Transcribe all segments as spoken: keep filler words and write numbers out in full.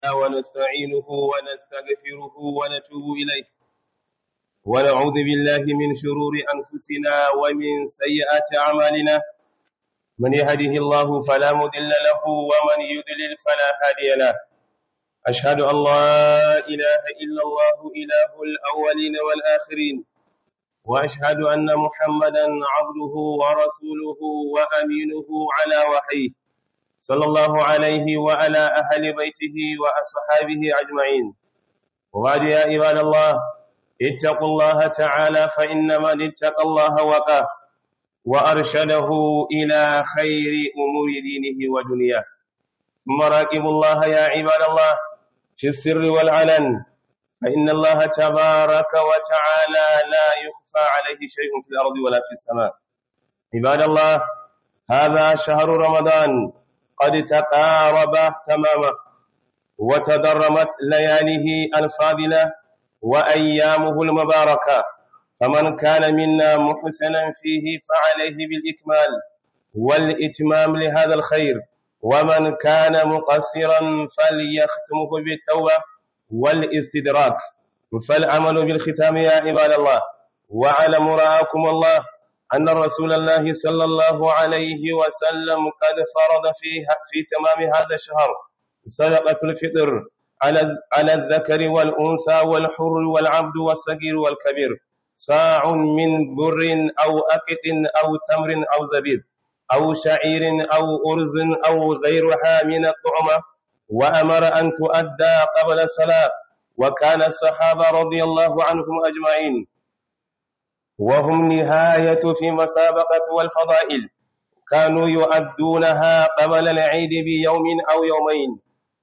ونستعينه ونستغفره ونتوب إليه ونعوذ بالله من شرور أنفسنا ومن سيئات أعمالنا من يهده الله فلا مضل له ومن يضلل فلا هادي له أشهد أن لا إله إلا الله إله الأولين والآخرين وأشهد أن محمدا عبده ورسوله وأمينه على وحيه صلى الله عليه وعلى أهل بيته وأصحابه أجمعين وبعد يا عباد الله اتقوا الله تعالى فإن من اتقى الله وقاه وأرشده إلى خير أمور دينه ودنياه ثم راقبوا الله يا عباد الله في السر والعلن فإن الله تبارك وتعالى لا يخفى عليه شيء في الأرض ولا في السماء عباد الله هذا شهر رمضان قد تقارب تماما وتدرمت لياليه الفاضلة وأيامه المباركة فمن كان منا محسنا فيه فعليه بالإكمال والإتمام لهذا الخير ومن كان مقصرا فليختمه بالتوبة والاستدراك فالعمل بالختام يا عباد الله واعلموا رعاكم الله أن رسول الله صلى الله عليه وسلم قد فرض فيها في تمام هذا الشهر صدقة الفطر على على الذكر والأنثى والحر والعبد والصغير والكبير صاع من بر أو أقط أو تمر أو زبيب أو شعير أو أرز أو غيرها من الطعمة وأمر أن تؤدى قبل الصلاة وكان الصحابة رضي الله عنهم أجمعين وهم نهاية في مسابقة والفضائل كانوا يؤدونها قبل العيد بيوم أو يومين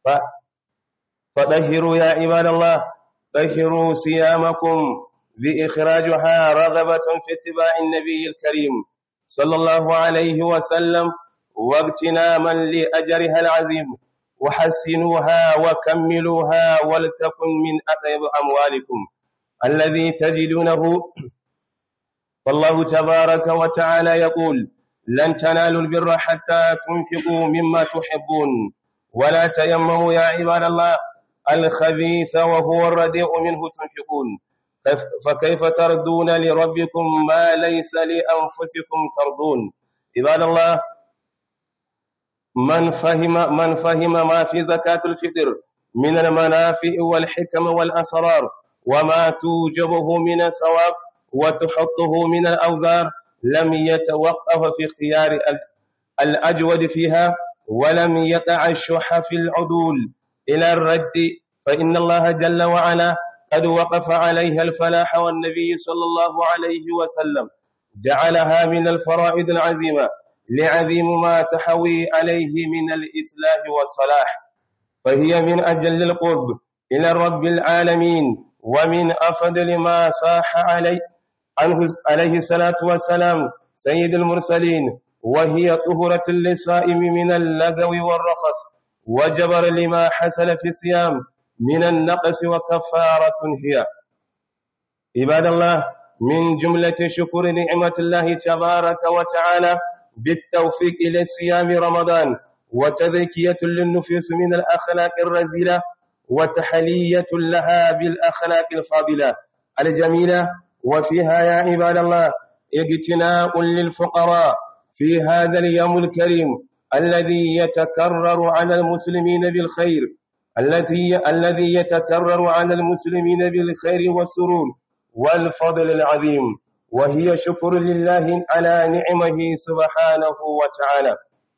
فطهروا يا عباد الله طهروا صيامكم بإخراجها رغبة في اتباع النبي الكريم صلى الله عليه وسلم واغتناما لأجرها العظيم وحسنوها وكملوها ولتكن من أطيب أموالكم الذي تجدونه فالله تبارك وتعالى يقول لن تنالوا البر حتى تنفقوا مما تحبون ولا تيمموا يا عباد الله الخبيث وهو الرديء منه تنفقون فكيف تردون لربكم ما ليس لأنفسكم ترضون عباد الله من فهم من فهم ما في زكاة الفطر من المنافع والحكم والأسرار وما توجبه من الثواب وتحطه من الأوزار لم يتوقف في اختيار الأجود فيها ولم يقع الشح في العدول إلى الرد فإن الله جل وعلا قد وقف عليها الفلاح والنبي صلى الله عليه وسلم جعلها من الفرائض العزيمة لعظيم ما تحوي عليه من الإصلاح والصلاح فهي من أجل القرب إلى رب العالمين ومن أفضل ما صاح عليه عنه عليه الصلاة والسلام سيد المرسلين وهي طهرة للصائم من اللغو والرفث وجبر لما حصل في الصيام من النقص وكفارة هي عباد الله من جملة شكر نعمة الله تبارك وتعالى بالتوفيق إلى صيام رمضان وتذكية للنفوس من الأخلاق الرذيلة وتحلية لها بالأخلاق الفاضلة الجميلة وفيها يا عباد الله اجتناء للفقراء في هذا اليوم الكريم الذي يتكرر على المسلمين بالخير الذي الذي يتكرر على المسلمين بالخير والسرور والفضل العظيم وهي شكر لله على نعمه سبحانه وتعالى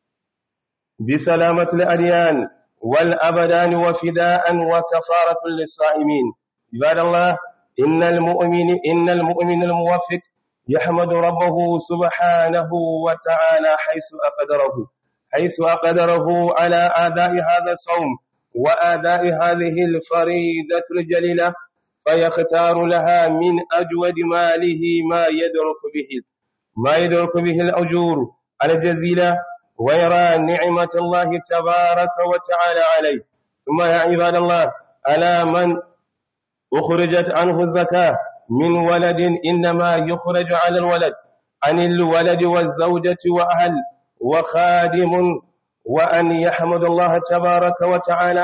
بسلامة الأديان والأبدان وفداء وكفارة للصائمين عباد الله إن المؤمن إن المؤمن الموفق يحمد ربه سبحانه وتعالى حيث أقدره حيث أقدره على أداء هذا الصوم وأداء هذه الفريضة الجليلة فيختار لها من أجود ماله ما يدرك به ما يدرك به الأجور الجزيلة ويرى نعمة الله تبارك وتعالى عليه ثم يا عباد الله ألا من أخرجت عنه الزكاة من ولد إنما يخرج على الولد عن الولد والزوجة وأهل وخادم وأن يحمد الله تبارك وتعالى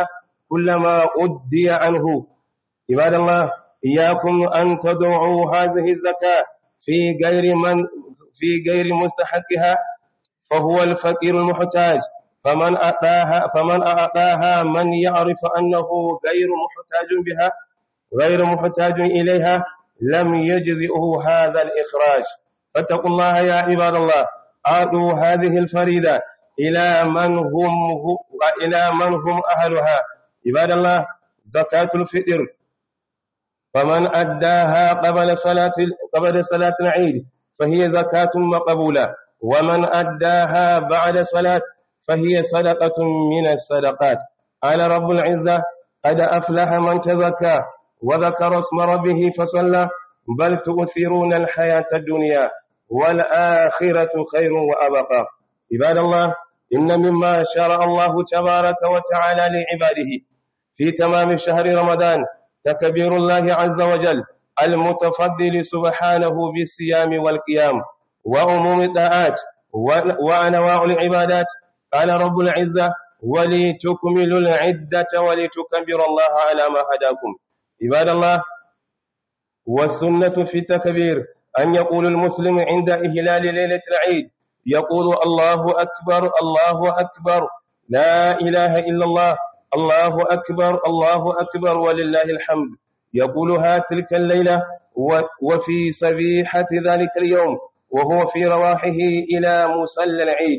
كلما أدي عنه. عباد الله، إياكم أن تدعوا هذه الزكاة في غير من في غير مستحقها، فهو الفقير المحتاج، فمن أعطاها فمن أعطاها من يعرف أنه غير محتاج بها غير محتاج إليها لم يجزئه هذا الإخراج. فاتقوا الله يا عباد الله، أعطوا هذه الفريضة إلى من هم إلى من هم أهلها. عباد الله، زكاة الفطر فمن أداها قبل صلاة قبل صلاة العيد فهي زكاة مقبولة، ومن أداها بعد صلاة فهي صدقة من الصدقات. قال رب العزة: قد أفلح من تزكى وذكر اسم ربه فصلى بل تؤثرون الحياة الدنيا والآخرة خير وأبقى. عباد الله، إن مما شرع الله تبارك وتعالى لعباده في تمام شهر رمضان تكبير الله عز وجل المتفضل سبحانه بالصيام والقيام وعموم الطاعات وأنواع العبادات. قال رب العزة: ولتكملوا العدة ولتكبروا الله على ما هداكم. عباد الله، والسنة في التكبير أن يقول المسلم عند إهلال ليلة العيد يقول: الله أكبر الله أكبر لا إله إلا الله، الله أكبر الله أكبر ولله الحمد. يقولها تلك الليلة وفي صبيحة ذلك اليوم وهو في رواحه إلى مصلى العيد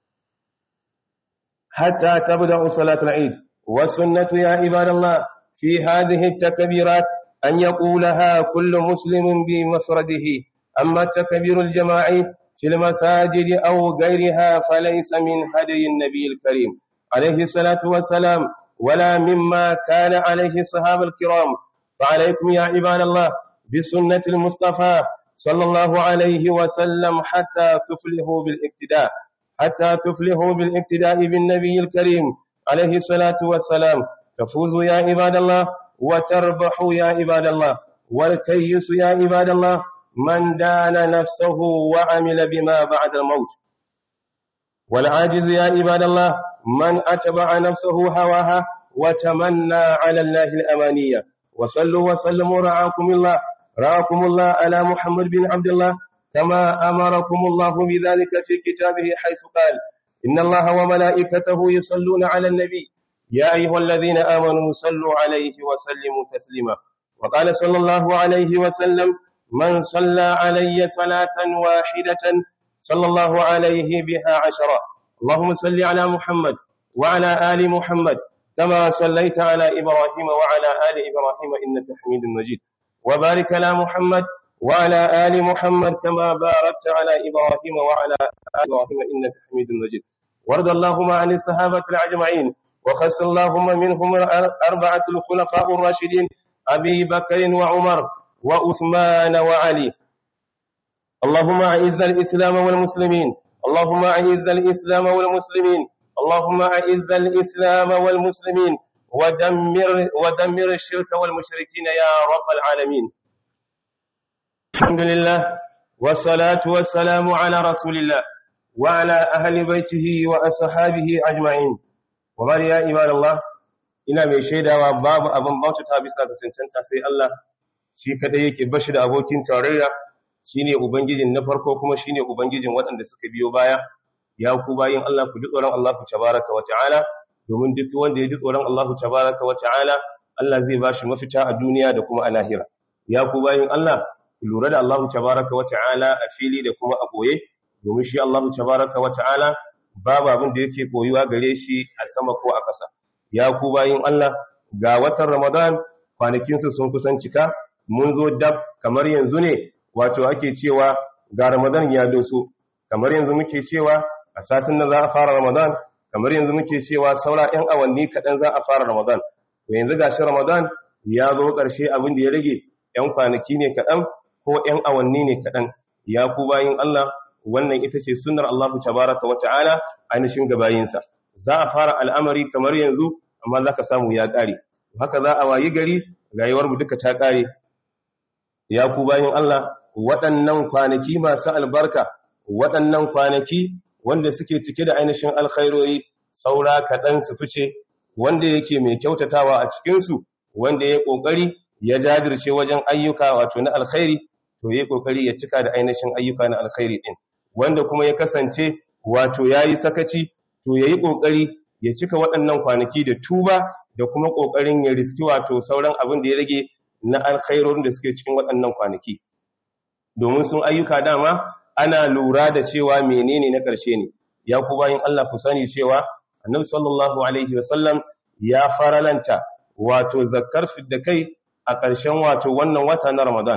حتى تبدأ صلاة العيد. والسنة يا عباد الله في هذه التكبيرات أن يقولها كل مسلم بمفرده. أما التكبير الجماعي في المساجد أو غيرها فليس من هدي النبي الكريم عليه الصلاة والسلام ولا مما كان عليه الصحابة الكرام. فعليكم يا عباد الله بسنة المصطفى صلى الله عليه وسلم حتى تفلحوا بالاقتداء حتى تفلحوا بالاقتداء بالنبي الكريم عليه الصلاة والسلام. تفوزوا يا عباد الله وتربحوا يا عباد الله. والكيس يا عباد الله من دان نفسه وعمل بما بعد الموت. والعاجز يا عباد الله من أتبع نفسه هواها وتمنى على الله الأمانية. وصلوا وسلموا رعاكم الله رعاكم الله على محمد بن عبد الله كما أمركم الله بذلك في كتابه حيث قال: إن الله وملائكته يصلون على النبي يا أيها الذين آمنوا صلوا عليه وسلموا تسليما. وقال صلى الله عليه وسلم: من صلى علي صلاة واحدة صلى الله عليه بها عشرة. اللهم صل على محمد وعلى آل محمد كما صليت على إبراهيم وعلى آل إبراهيم إنك حميد مجيد. وبارك على محمد وعلى آل محمد كما باركت على إبراهيم وعلى آل إبراهيم إنك حميد مجيد. وارض اللهم عن الصحابة الأجمعين وخص اللهم منهم أربعة الخلفاء الراشدين أبي بكر وعمر وعثمان وعلي. اللهم أعز الإسلام والمسلمين اللهم أعز الإسلام والمسلمين اللهم أعز الإسلام والمسلمين ودمر ودمر الشرك والمشركين يا رب العالمين. الحمد لله والصلاة والسلام على رسول الله وعلى أهل بيته وأصحابه أجمعين. وبعد يا عباد الله، ina mai shaidawa babu abin bautata bisa ga cancanta sai Allah shi kadai yake bashi da abokin tarayya, shine ubangijin na farko kuma shine ubangijin waɗanda suka biyo baya. Ya ku bayin Allah, ku ji tsoron Allah tabaraka wa ta'ala, domin duk wanda ya ji tsoron Allah tabaraka wa ta'ala Allah zai bashi mafita a duniya da kuma a lahira. Ya ku bayin Allah, ku lura da Allah tabaraka wa ta'ala a fili da kuma a boye, domin shi Allah tabaraka wa ta'ala babu abin da yake koyuwa gare shi a sama ko a ƙasa. Ya ku bayin Allah, ga watan Ramadan kwanakinsa sun kusan cika, mun zo dab kamar yanzu ne wato ake cewa ga Ramadan ya doso, kamar yanzu muke cewa a satin nan za a fara Ramadan, kamar yanzu muke cewa saura 'yan awanni kaɗan za a fara Ramadan. To yanzu ga shi Ramadan ya zo ƙarshe, abin da ya rage 'yan kwanaki ne kaɗan ko 'yan awanni ne kaɗan. Ya ku bayin Allah, wannan ita ce sunnar Allah tabaraka wa ta'ala ainihin gabayinsa. Za a fara al'amari kamar yanzu, amma za ka samu ya ƙare. Haka za a wayi gari rayuwarmu duka ta ƙare. Ya ku bayin Allah, waɗannan kwanaki masu albarka, waɗannan kwanaki wanda suke cike da ainihin alkhairori, saura kaɗan su fice, wanda yake mai kyautatawa a cikinsu, wanda ya ƙoƙari ya jajirce wajen ayyuka wato na alkhairi, to ya ƙoƙari ya cika da ainihin ayyuka na alkhairi ɗin. Wanda kuma ya kasance wato ya yi sakaci, to ya yi ƙoƙari ya cika waɗannan kwanaki da tuba da kuma ƙoƙarin ya riski wato sauran abin da ya rage na alkhairorin da suke cikin waɗannan kwanaki. Domin sun ayyuka dama ana lura da cewa menene na ƙarshe ne. Ya ku bayin Allah ku sani cewa Annabi sallallahu alaihi wasallam ya faralanta wato zakkar fidda kai a ƙarshen wato wannan wata na Ramadan.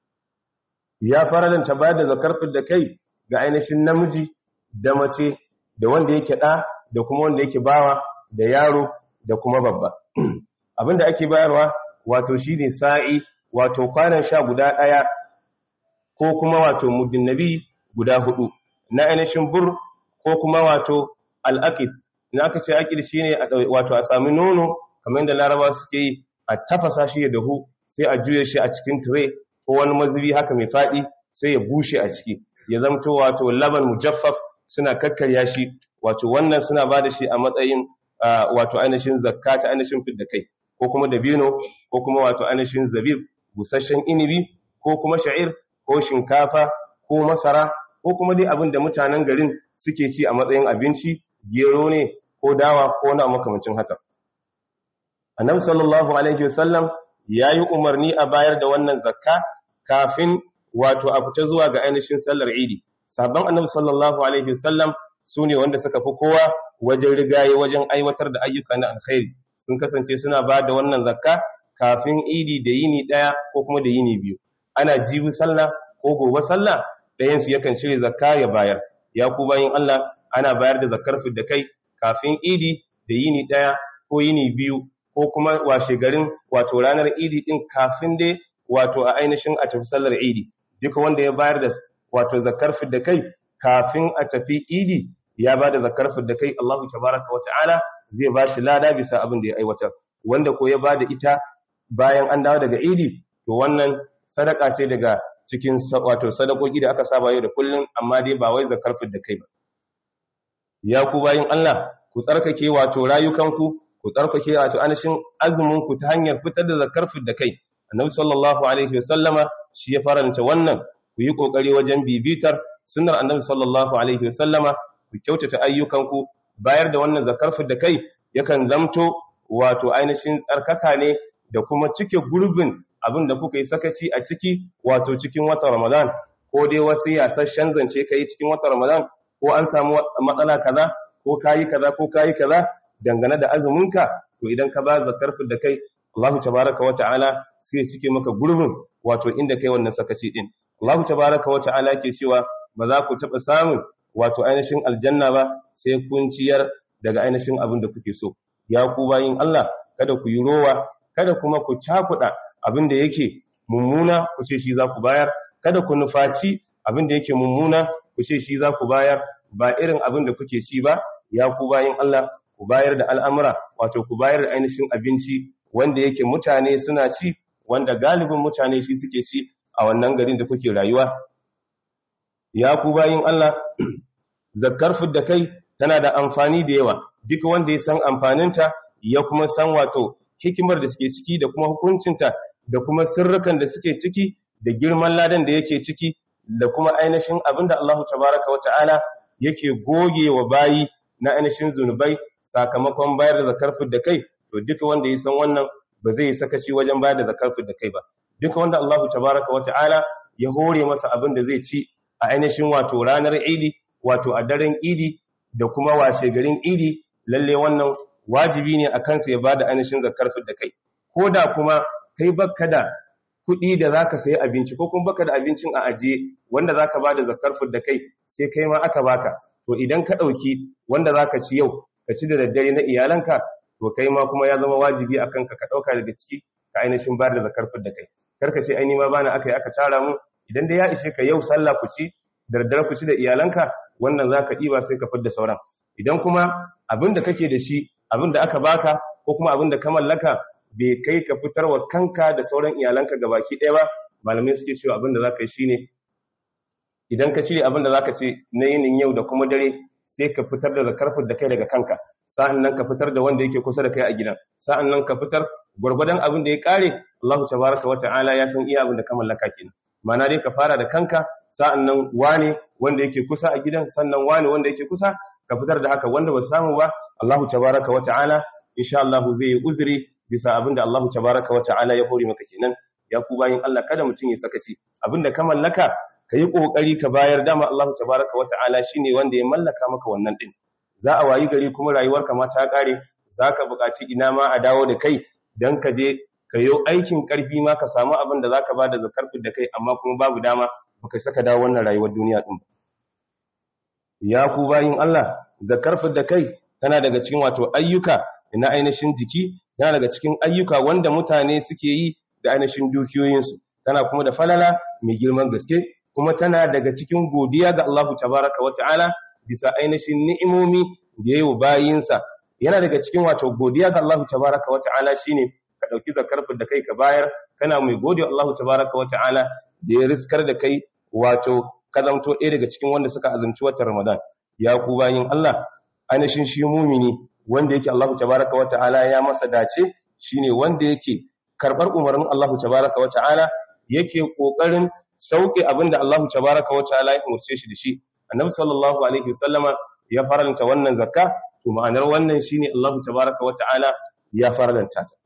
Ya faralanta bayar da zakkar fidda kai ga ainihin namiji da mace da wanda yake ɗa da kuma wanda yake bawa da yaro da kuma babba. Abinda ake bayarwa wato shine sa'i wato kwanan sha guda ɗaya ko kuma wato muddin nabi guda hudu na ainihin bur ko kuma wato al'aqid. Na aka ce aqid shine wato a sami nono kamar da Laraba suke yi, a tafasa shi ya dahu sai a juye shi a cikin tire ko wani mazubi haka mai fadi sai ya bushe a ciki ya zamto wato laban mujaffaf, suna kakkarya shi, wato wannan suna bada shi a matsayin wato ainihin zakka ta ainihin fidda kai, ko kuma dabino ko kuma wato ainihin zabib, busasshen inibi ko kuma sha'ir ko shinkafa ko masara ko kuma dai abin da mutanen garin suke ci a matsayin abinci, gero ne ko dawa ko na makamancin haka. Annabi sallallahu alaihi wasallam yayi umarni a bayar da wannan zakka kafin wato a fita zuwa ga ainihin sallar Idi. Sabon Annabi sallallahu alaihi wasallam sune wanda suka fi kowa wajen rigaye wajen aiwatar da ayyuka na alkhairi. Sun kasance suna ba da wannan zakka kafin Idi da yini daya ko kuma da yini biyu. Ana jibi sallah ko gobe sallah, ɗayan su yakan cire zakka ya bayar. Ya ku bayin Allah, ana bayar da zakkar fidda kai kafin Idi da yini daya ko yini biyu ko kuma washe garin wato ranar Idi din kafin dai wato a ainihin a tafi sallar Idi. Duka wanda ya bayar da wato zakkar fidda kai kafin a tafi Idi ya bada zakkar fidda kai, Allahu tabaraka wa ta'ala zai bashi lada bisa abin da ya aiwatar. Wanda ko ya bada ita bayan an dawo daga Idi, to wannan sadaka ce daga cikin wato sadakoki da aka saba yau da kullum, amma dai ba wai zakkar fidda kai ba. Ya ku bayin Allah, ku tsarkake wato rayukanku, ku tsarkake wato anashin azumin ku ta hanyar fitar da zakkar fidda kai. Annabi sallallahu alaihi wasallama shi ya faranta wannan. Ku yi kokari wajen bibitar sunnar Annabi sallallahu alaihi wasallama, ku kyautata ayyukanku. Bayar da wannan zakkar fidda kai yakan zamto wato ainihin tsarkaka ne da kuma cike gurbin abin da kuka yi sakaci a ciki wato cikin watan Ramadan, ko dai wasu yasasshen zance kai cikin watan Ramadan, ko an samu matsala kaza ko kayi kaza ko kayi kaza dangane da azuminka, to idan ka ba zakkar fidda kai, Allahu tabaraka wa ta'ala sai ya cike maka gurbin wato inda kai wannan sakaci din. Allahu tabaraka wa ta'ala ke cewa ba za ku taba samun wato ainihin aljanna ba sai kun ciyar daga ainihin abin da kuke so. Ya ku bayin Allah, kada ku yi rowa, kada kuma ku cakuda abin da yake mummuna ku ce shi za ku bayar, kada ku nufaci abin da yake mummuna ku ce shi za ku bayar, ba irin abin da kuke ci ba. Ya ku bayin Allah, ku bayar da al'amura, wato ku bayar da ainihin abinci wanda yake mutane suna ci, wanda galibin mutane shi suke ci a wannan garin da kuke rayuwa. Ya ku bayin Allah, zakkar fidda kai tana da amfani da yawa. Duk wanda ya san amfaninta ya kuma san wato hikimar da suke ciki da kuma hukuncinta da kuma sirrukan da suke ciki da girman ladan da yake ciki da kuma ainihin abin da Allah tabaraka wa ta'ala yake goge wa bayi na ainihin zunubai sakamakon bayar da zakkar fidda kai, to duka wanda ya san wannan ba zai sakaci wajen bayar da zakkar fidda kai ba. Duka wanda Allah tabaraka wa ta'ala ya hore masa abin da zai ci a ainihin wato ranar Idi, wato a daren Idi da kuma washe garin Idi, lalle wannan wajibi ne a kansa ya bada ainihin zakkar fidda kai. Ko da kuma kai baka da kuɗi da zaka sayi abinci, ko kuma baka da abincin a ajiye wanda zaka bada zakkar fidda kai, sai kai ma aka baka, to idan ka ɗauki wanda zaka ci yau ka ci da daddare na iyalanka, to kai ma kuma ya zama wajibi a kanka ka ɗauka daga ciki ka ainihin bayar da zakkar fidda kai. Karka ce aini ma bana aka yi aka tara mu, idan dai ya ishe ka yau sallah ku ci da daddare ku ci da iyalanka, wannan zaka ɗiba sai ka fidda sauran. Idan kuma abin da kake da shi, abin da aka baka ko kuma abin da ka mallaka bai kai ka fitarwa kanka da sauran iyalanka gabaki ɗaya ba, malamai suke cewa abin da zaka yi shine idan ka shirya abin da zaka ce na yinin yau da kuma dare, sai ka fitar da zakkar fidda kai daga kanka, sa'annan ka fitar da wanda yake kusa da kai a gidan, sa'annan ka fitar gwargwadon abin da ya kare Allah tabaraka wa ta'ala ya san iya abin da ka mallaka kenan. Mana dai ka fara da kanka, sa'annan wane wanda yake kusa a gidan, sannan wane wanda yake kusa, ka fitar da haka. Wanda ba samu ba Allah tabaraka wa ta'ala insha Allah zai yi uzuri bisa abin da Allah tabaraka wa ta'ala ya hore maka kenan. Ya ku bayin Allah, kada mutum ya sakaci abin da ka mallaka ka yi kokari ka bayar. Dama Allah tabaraka wa ta'ala shine wanda ya mallaka maka wannan din. Za a wayi gari kuma rayuwarka ma ta kare, zaka buƙaci ina ma a dawo da kai dan ka je ka yi aikin ƙarfi ma ka samu abin da za ka ba da zakar da kai, amma kuma babu dama ba ka saka dawo wannan rayuwar duniya ɗin. Ya ku bayin Allah, zakar da kai tana daga cikin wato ayyuka na ainihin jiki, tana daga cikin ayyuka wanda mutane suke yi da ainihin dukiyoyinsu, tana kuma da falala mai girman gaske, kuma tana daga cikin godiya ga Allah tabaraka wa ta'ala bisa ainihin ni'imomi da yayi wa bayinsa. Yana daga cikin wato godiya ga Allah tabaraka wa ta'ala shine ka ɗauki zakar da kai ka bayar, kana mai gode Allah tabaraka wa ta'ala da ya riskar da kai wato ka zamto ɗaya daga cikin wanda suka azumci watan Ramadan. Ya ku bayin Allah, ainihin shi mumini wanda yake Allah tabaraka wa ta'ala ya masa dace shine wanda yake karɓar umarnin Allah tabaraka wa ta'ala, yake ƙoƙarin sauke abinda Allah tabaraka wa ta'ala ya umarce shi da shi. Annabi sallallahu alaihi wasallama ya faranta wannan zakka, to ma'anar wannan shine Allah tabaraka wa ta'ala ya faranta ta.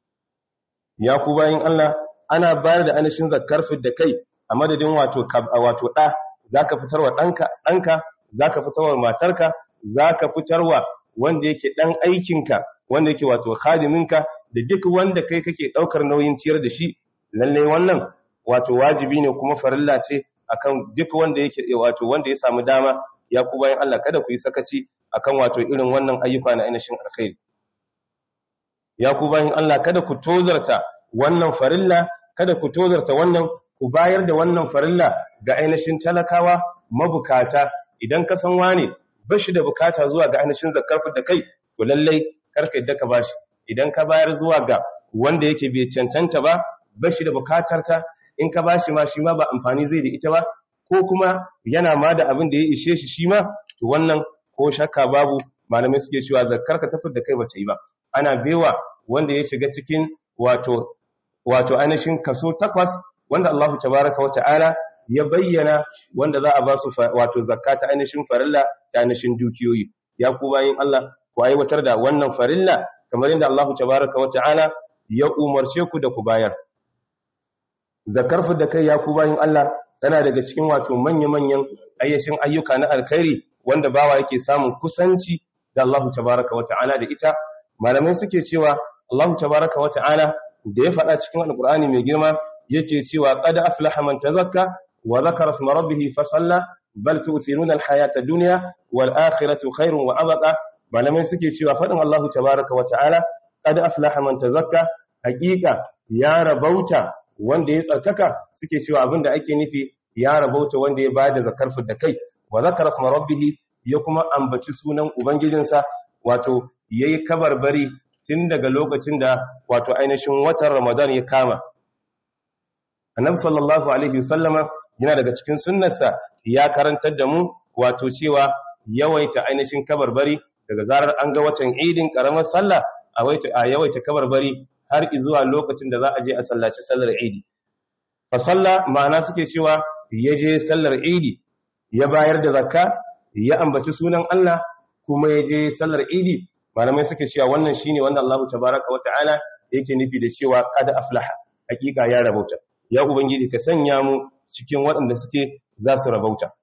Ya ku bayin Allah, ana bayar da ainihin zakar da kai a madadin wato wato ɗa, zaka fitarwa ɗanka ɗanka zaka fitarwa matarka, zaka fitarwa wanda yake ɗan aikinka, wanda yake wato khadiminka, da duk wanda kai kake ɗaukar nauyin ciyar da shi. Lalle wannan wato wajibi ne kuma farilla ce akan duk wanda yake wato wanda ya samu dama. Ya ku bayin Allah, kada ku yi sakaci akan wato irin wannan ayyuka na ainihin alkhairi. Ya ku bayin Allah, kada ku tozarta wannan farilla, kada ku tozarta wannan, ku bayar da wannan farilla ga ainihin talakawa mabukata. Idan ka san wane bashi da bukata zuwa ga ainihin zakar da kai, to lallai karka yadda ka bashi. Idan ka bayar zuwa ga wanda yake bai cancanta ba, bashi da bukatar ta, in ka bashi ma shi ma ba amfani zai da ita ba, ko kuma yana ma da abin da ya ishe shi shi ma, to wannan ko shakka babu malamai suke cewa zakar ka tafi da kai ba ta yi ba. Ana bewa wanda ya shiga cikin wato wato ainihin kaso takwas wanda Allah tabaraka wa ta'ala ya bayyana wanda za a ba su wato zakka ta ainihin farilla ta ainihin dukiyoyi. Ya ku bayin Allah, ku aiwatar da wannan farilla kamar yadda Allah tabaraka wa ta'ala ya umarce ku da ku bayar. Zakar da kai, ya ku bayin Allah, tana daga cikin wato manya-manyan ayyashin ayyuka na alkhairi wanda bawa yake samun kusanci da Allah tabaraka wa ta'ala da ita. Malamai suke cewa Allah tabaraka wa ta'ala da ya faɗa cikin alqur'ani mai girma yake cewa qad aflaha man tazakka wa dhakara isma rabbih fa salla bal tu'thiruna al-hayata ad-dunya wal akhiratu khairun wa abqa. Malamai suke cewa faɗin Allah tabaraka wa ta'ala qad aflaha man tazakka, haƙiƙa ya rabauta wanda ya tsarkaka, suke cewa abinda ake nufi ya rabauta wanda ya bada zakar da kai, wa zakara isma rabbih, ya kuma ambaci sunan ubangijinsa, wato yayi kabarbari tun daga lokacin da wato ainihin watan Ramadan ya kama. Annabi sallallahu alaihi wasallama yana daga cikin sunnarsa ya karantar da mu wato cewa yawaita ainihin kabarbari daga zarar an ga watan Idin karamar sallah, a yawaita kabarbari har zuwa lokacin da za a je a sallaci sallar Idi. Fa salla ma'ana suke cewa ya je sallar Idi, ya bayar da zakka, ya ambaci sunan Allah, kuma ya je sallar Idi. Malamai suke cewa wannan shine wanda Allah tabaraka wa ta'ala yake nufi da cewa qad aflaha, hakika ya rabauta. Ya ubangiji ka sanya mu cikin waɗanda suke za su rabauta.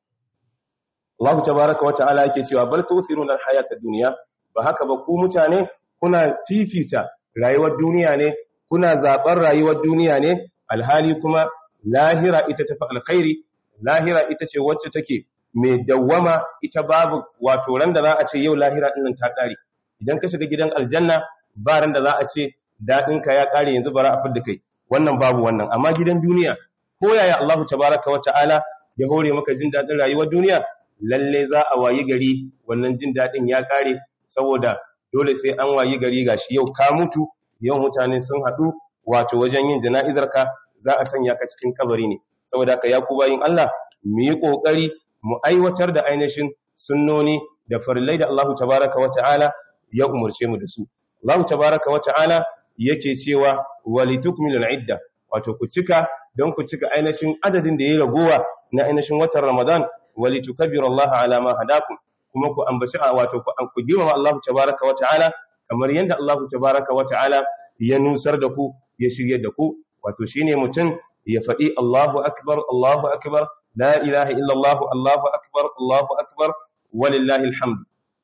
Allah tabaraka wa ta'ala yake cewa bal tu'thiruna al-hayata ad-dunya, ba haka ba ku mutane kuna fifita rayuwar duniya ne, kuna zaɓar rayuwar duniya ne, alhali kuma lahira ita tafi alkhairi. Lahira ita ce wacce take mai dawwama, ita babu wato ran da za a ce yau lahira ɗin nan ta ƙare. Idan ka shiga gidan aljanna ba ran da za a ce daɗinka ya ƙare yanzu bara a fidda kai, wannan babu wannan. Amma gidan duniya, ko yaya Allah tabaraka wa ta'ala ya hore maka jin daɗin rayuwar duniya, lalle za a wayi gari wannan jin daɗin ya ƙare, saboda dole sai an wayi gari gashi yau ka mutu, yau mutane sun haɗu wato wajen yin jana'izarka, za a sanya ka cikin kabari ne. Saboda haka ya ku bayin Allah, mu yi ƙoƙari mu aiwatar da ainihin sunnoni da farillai da Allah tabaraka wa ta'ala ya umurce mu da su. Allah tabaraka wa ta'ala yake cewa walitukmilul idda, wato ku cika don ku cika ainihin adadin da ya ragowa na ainihin watan Ramadan, walitukabbirullaha ala ma hadakum, kuma ku ambaci wato ku girmama Allah tabaraka wa ta'ala kamar yadda Allah tabaraka wa ta'ala ya nusar da ku, ya shirye da ku. Wato shine mutum ya faɗi Allahu akbar Allahu akbar la ilaha illallah Allahu akbar Allahu akbar walillahi alhamd.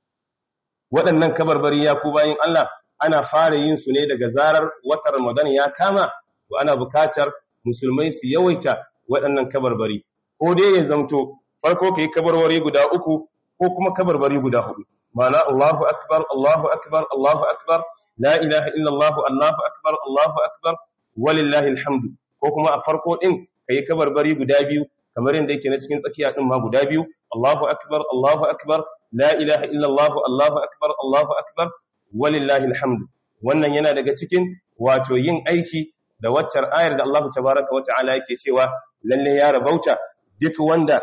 Waɗannan kabarbari ya ku bayin Allah ana fara yin su ne daga zarar watan Ramadan ya kama, to ana bukatar musulmai su yawaita waɗannan kabarbari, ko dai ya zamto farko kai kabarbari guda uku ko kuma kabarbari guda hudu, ma'ana Allahu akbar Allahu akbar Allahu akbar la ilaha illallah Allahu akbar Allahu akbar walillahi alhamd, ko kuma a farko din kai kabarbari guda biyu kamar yadda yake na cikin tsakiya din ma guda biyu, Allahu akbar Allahu akbar la ilaha illallah Allahu akbar Allahu akbar walillahi alhamd. Wannan yana daga cikin wato yin aiki da waccar ayar da Allah tabaraka wa ta'ala yake cewa lalle ya rabauta duk wanda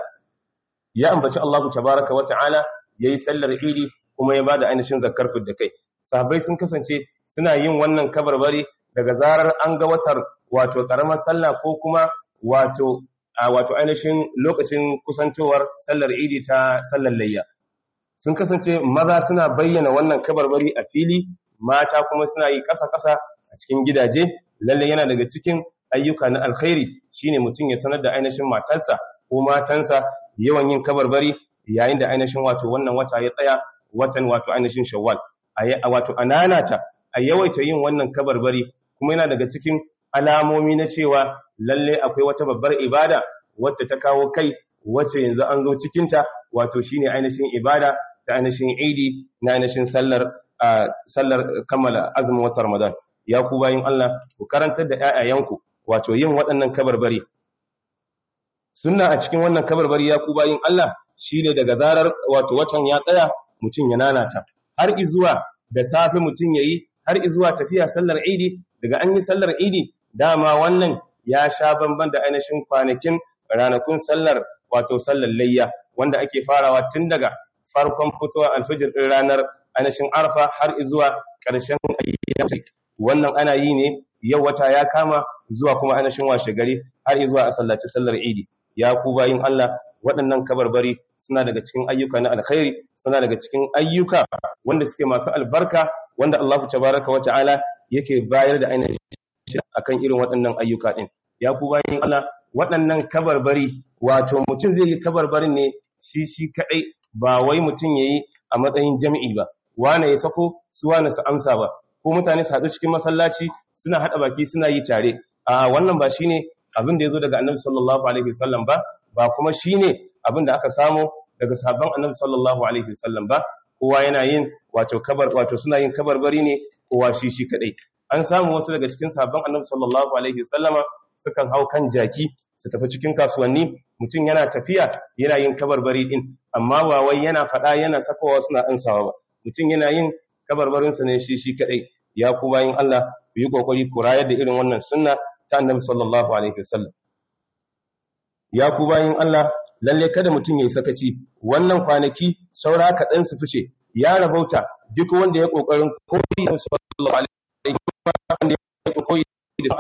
ya ambaci Allah tabaraka wa ta'ala yayi sallar idi kuma ya bada ainihin zakar da kai. Sahabbai sun kasance suna yin wannan kabarbari daga zarar an ga watar wato karamar sallah ko kuma wato a wato ainihin lokacin kusantowar sallar idi ta sallar layya. Sun kasance maza suna bayyana wannan kabarbari a fili, mata kuma suna yi ƙasa-ƙasa a cikin gidaje. Lalle yana daga cikin ayyuka na alkhairi shine mutum ya sanar da ainihin matarsa ko matansa yawan yin kabarbari yayin da ainihin wato wannan wata ya tsaya, watan wato ainihin Shawwal. A wato ananata a yawaita yin wannan kabarbari, kuma yana daga cikin alamomi na cewa lalle akwai wata babbar ibada wacce ta kawo kai, wacce yanzu an zo cikinta, wato shine ainihin ibada ta ainihin idi na ainihin sallar sallar kammala azumin watan Ramadan. Ya ku bayin Allah, ku karantar da ƴaƴayanku wato yin waɗannan kabarbari. Sunna a cikin wannan kabarbari ya ku bayin Allah shine daga zarar wato watan ya tsaya mutum ya nanata har izuwa da safe mutum yayi, har izuwa tafiya sallar idi. Daga an yi sallar idi dama wannan ya sha bamban da ainihin kwanakin ranakun sallar wato sallar layya, wanda ake farawa tun daga farkon fitowar alfajir din ranar ainihin Arfa har izuwa ƙarshen ayyuka. Wannan ana yi ne yau wata ya kama zuwa kuma ainihin washe gari har izuwa a sallaci sallar idi. Ya ku bayin Allah, waɗannan kabarbari suna daga cikin ayyuka na alkhairi, suna daga cikin ayyuka wanda suke masu albarka, wanda Allah tabaraka wa ta'ala yake bayar da ainihin akan irin waɗannan ayyuka din. Ya ku bayin Allah, waɗannan kabarbari wato mutum zai yi kabarbarin ne shi shi kadai, ba wai mutum yayi a matsayin jami'i ba, wane ya sako su wane su amsa ba, ko mutane su haɗu cikin masallaci suna haɗa baki suna yi tare. A wannan ba shine abin da yazo daga Annabi sallallahu alaihi wasallam ba, ba kuma shine abin da aka samu daga sahabban Annabi sallallahu alaihi wasallam ba. Kowa yana yin wato kabar wato suna yin kabarbari ne kowa shi shi kadai. An samu wasu daga cikin sahabban Annabi sallallahu alaihi wasallama sukan hau kan jaki su tafi cikin kasuwanni, mutum yana tafiya yana yin kabarbari din, amma ba wai yana faɗa yana sakawa suna ansawa ba. Mutum yana yin kabarbarinsa ne shi shi kadai. Ya ku bayin Allah, ku yi kokari ku rayar da irin wannan sunna ta Annabi sallallahu alaihi wasallam. Ya ku bayin Allah, lalle kada mutum yayi sakaci. Wannan kwanaki saura kaɗan su fice. Ya rabauta duk wanda ya kokarin koyi da sallallahu alaihi wasallam, ya koyi da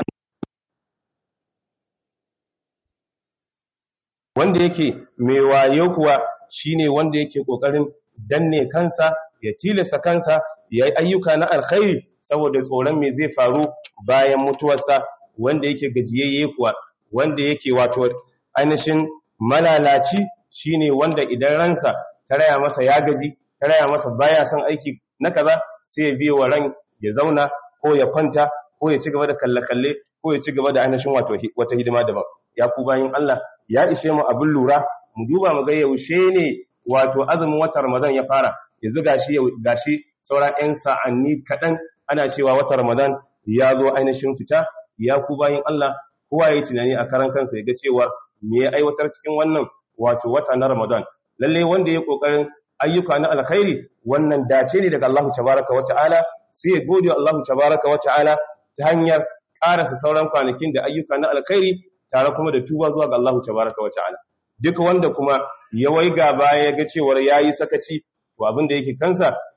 wanda yake mai wayo kuwa shine wanda yake kokarin danne kansa, ya tilasa kansa ya yi ayyuka na alkhairi saboda tsoron me zai faru bayan mutuwarsa. Wanda yake gajiyayye kuwa, wanda yake wato ainihin malalaci shine wanda idan ransa ta raya masa ya gaji, ta raya masa baya son aiki na kaza, sai ya biyo wa ran ya zauna ko ya kwanta ko ya ci gaba da kalle-kalle ko ya ci gaba da ainihin wato wata hidima daban. Ya ku bayin Allah, ya ishe mu abin lura, mu duba mu ga yaushe ne wato azumin watan Ramadan ya fara. Yanzu gashi gashi saura ɗan sa'anni kaɗan ana cewa watan Ramadan ya zo ainihin fita. Ya ku bayin Allah, kowa ya yi tunani a karan kansa ya ga cewa me ya aiwatar cikin wannan wato wata na Ramadan. Lalle wanda ya kokarin ayyuka na alkhairi, wannan dace ne daga Allah tabaraka wa ta'ala, sai ya gode wa Allah tabaraka wa ta'ala ta hanyar karasa sauran kwanakin da ayyuka na alkhairi tare kuma da tuba zuwa ga Allah tabaraka wa ta'ala. Duk wanda kuma ya waiga baya ya ga cewa yayi sakaci, to abin da yake kansa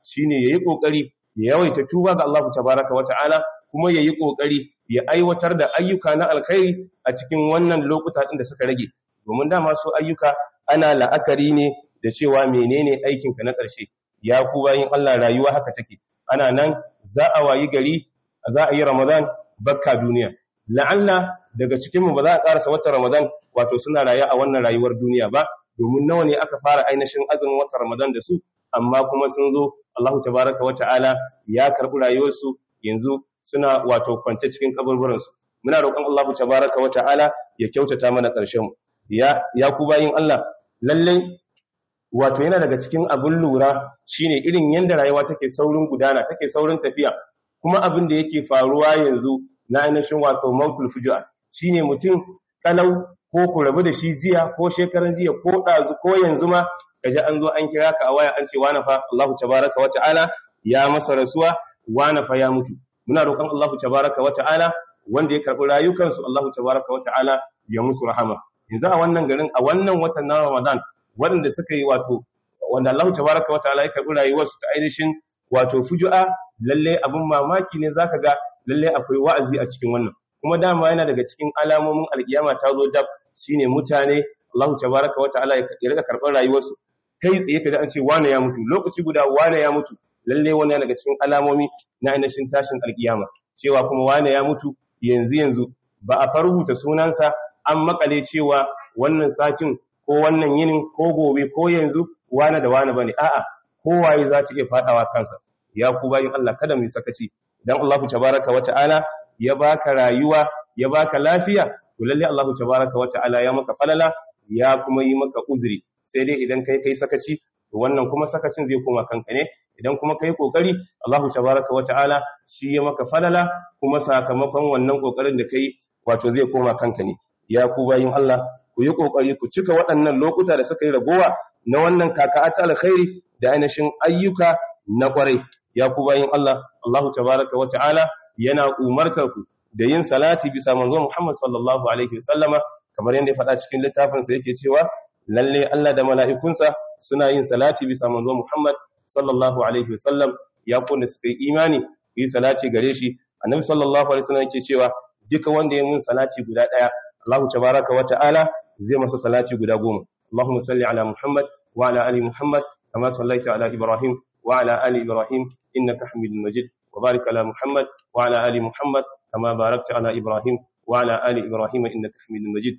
shine yayi kokari ya yawaita tuba ga Allah tabaraka wata'ala kuma yayi kokari ya aiwatar da ayyuka na alkhairi a cikin wannan lokuta din da suka rage domin dama su ayyuka ana la'akari ne da cewa menene aikinka na ƙarshe ya ku bayin Allah rayuwa haka take ana nan za a wayi gari za a yi Ramadan bakka duniya la'alla daga cikin mu ba za a karasa watan Ramadan wato suna raye a wannan rayuwar duniya ba domin nawa ne aka fara ainihin azumin watan Ramadan da su amma kuma sun zo Allah tabaraka wa ta'ala ya karbi rayuwarsu yanzu suna wato kwance cikin kaburburan su muna roƙon Allah tabaraka wa ta'ala ya kyautata mana ƙarshen mu ya ya ku bayin Allah lalle wato yana daga cikin abin lura shine irin yanda rayuwa take saurin gudana take saurin tafiya kuma abin da yake faruwa yanzu na ainihin wato mautul fujua shine mutum kalau ko ku rabu da shi jiya ko shekaran jiya ko dazu ko yanzu ma kaje an zo an kira ka a waya an ce wani fa Allahu tabaraka wa ta'ala ya masa rasuwa wani fa ya mutu muna roƙon Allahu tabaraka wa ta'ala wanda ya karbi rayukansu Allahu tabaraka wa ta'ala ya musu rahama yanzu a wannan garin a wannan watan na Ramadan waɗanda suka yi wato wanda Allah tabaraka wa ta'ala ya karbi rayuwarsu ta ainihin wato fujua lalle abin mamaki ne zaka ga lalle akwai wa'azi a cikin wannan kuma dama yana daga cikin alamomin alkiyama ta zo dab shine mutane Allah tabaraka wa ta'ala ya rika karɓar rayuwarsu kai tsaye kaga an ce wane ya mutu lokaci guda wane ya mutu lalle wannan yana daga cikin alamomi na ainihin tashin alkiyama cewa kuma wane ya mutu yanzu yanzu ba a farhuta sunansa an makale cewa wannan satin ko wannan yinin ko gobe ko yanzu wane da wane bane a'a kowaye za ta iya fadawa kansa ya ku bayin Allah kada mu sakaci dan Allah tabaraka wa ta'ala ya baka rayuwa ya baka lafiya to lalle Allah tabaraka wa ta'ala ya maka falala ya kuma yi maka uzuri sai dai idan kai kai sakaci to wannan kuma sakacin zai koma kanka ne idan kuma kai kokari Allah tabaraka wa ta'ala shi ya maka falala kuma sakamakon wannan kokarin da kai wato zai koma kanka ne ya ku bayin Allah ku yi kokari ku cika waɗannan lokuta da suka yi ragowa na wannan kaka'ata alkhairi da ainihin ayyuka na kwarai ya ku bayin Allah Allah tabaraka wa ta'ala yana umartar ku da yin salati bisa manzo Muhammad sallallahu alaihi wasallama kamar yadda ya faɗa cikin littafin sa yake cewa lalle Allah da mala'ikunsa suna yin salati bisa manzo Muhammad sallallahu alaihi wasallam ya kunna suka yi imani yi salati gare shi annabi sallallahu alaihi wasallam yake cewa duka wanda ya mun salati guda daya Allah tabaraka wa ta'ala zai masa salati guda goma Allahumma salli ala Muhammad wa ala ali Muhammad kama sallaita ala Ibrahim wa ala ali Ibrahim innaka Hamidum Majid wa barik ala Muhammad wa ala ali Muhammad kama barakta ala Ibrahim wa ala ali Ibrahim innaka Hamidum Majid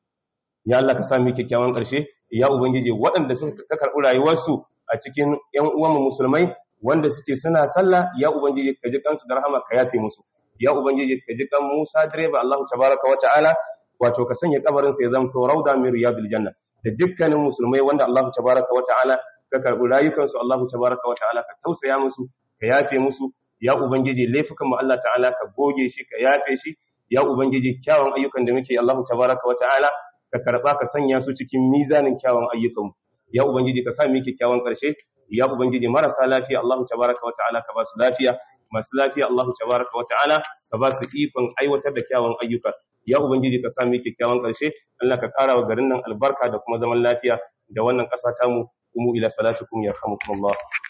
ya Allah ka sami kyakkyawan ƙarshe ya ubangije waɗanda suka karɓi rayuwarsu a cikin ƴan uwan musulmai wanda suke suna sallah ya ubangije ka ji kansu da rahama ka yafe musu ya ubangije ka ji kan Musa direba Allah tabaraka wa ta'ala wato ka sanya kabarin sa ya zamto rauda min riyadil janna da dukkanin musulmai wanda Allah tabaraka wa ta'ala ka karɓi rayukansu Allah tabaraka wa ta'ala ka tausaya musu ka yafe musu ya ubangije laifukan mu Allah ta'ala ka goge shi ka yafe shi ya ubangije kyawun ayyukan da muke Allah tabaraka wa ta'ala ka karba ka sanya su cikin mizanin kyawun ayyukanmu ya ubangiji ka sa mu kyakkyawan karshe ya ubangiji marasa lafiya Allah tabaraka wa ta'ala ka ba su lafiya masu lafiya Allah tabaraka wa ta'ala ka ba su ikon aiwatar da kyawun ayyuka ya ubangiji ka sa mu kyakkyawan karshe Allah ka kara wa garin nan albarka da kuma zaman lafiya da wannan ƙasa ta mu kuma ila salatukum yarhamukumullah